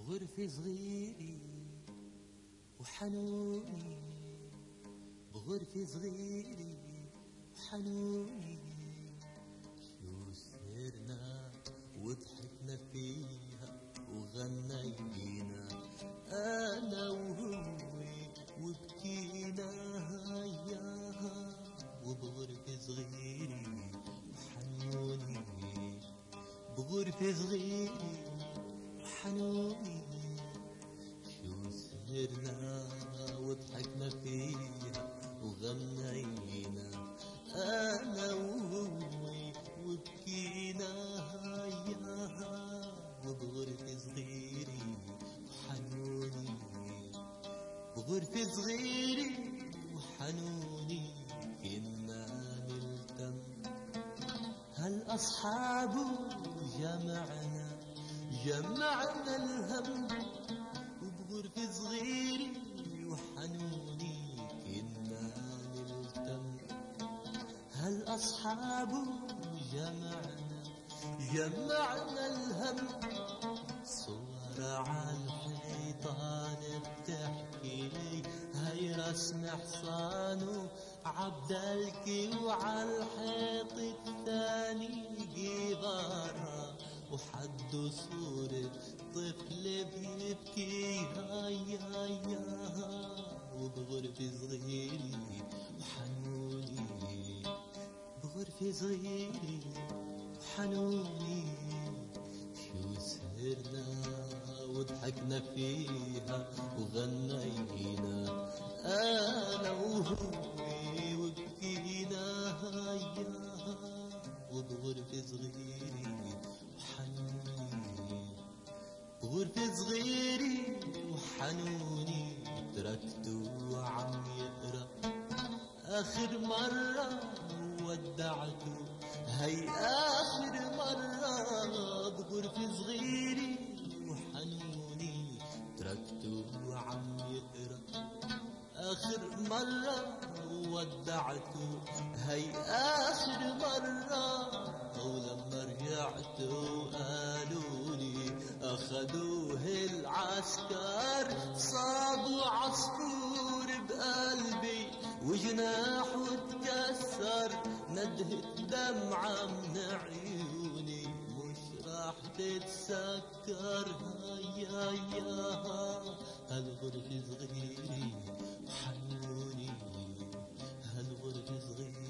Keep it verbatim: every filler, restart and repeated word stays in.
بغرفة صغيرة وحنوني، بغرفة صغيرة وحنوني، شو سهرنا وضحكنا فيها وغنينا أنا وهو وبكينا ياها، وبغرفة صغيرة وحنوني، بغرفة صغيرة وحنوني، شو سهرنا وضحكنا فيها وغنينا أنا وهو وبكينا ياها، وبغرفة صغيرة وحنوني، بغرفة صغيرة وحنوني، كنا نلتم هالأصحاب جمعنا جمعنا الهم، وبغرفة صغيرة وحنوني كنا نلتم هالأصحاب جمعنا جمعنا الهم، صور عالحيطان بتحكي لي هاي رسم حصان وعبدالكي، وعالحيط الثاني جبارة وحد صورة طفل بيبكي هاي هاي ياها، وبغرفة صغيرة وحنوني، بغرفة صغيرة وحنوني، شو سهرنا وضحكنا فيها وغنينا أنا وهو وبكينا ياها، وبغرفة صغيرة وحنوني، بغرفة صغيرة وحنوني، تركته عم يقرأ آخر مرة ودعته، هي آخر مرة، بغرفة صغيرة وحنوني، تركته عم يقرأ آخر مرة ودعته، هي آخر مرة، ولما رجعت قالوا لي أخذوه العسكر، صابوا عصفور بقلبي وجناحه اتكسر، ندهت دمعة من عيوني مش راح تتسكر، هيا ياها هالغرفة صغيرة وحنوني، هالغرفة صغيرة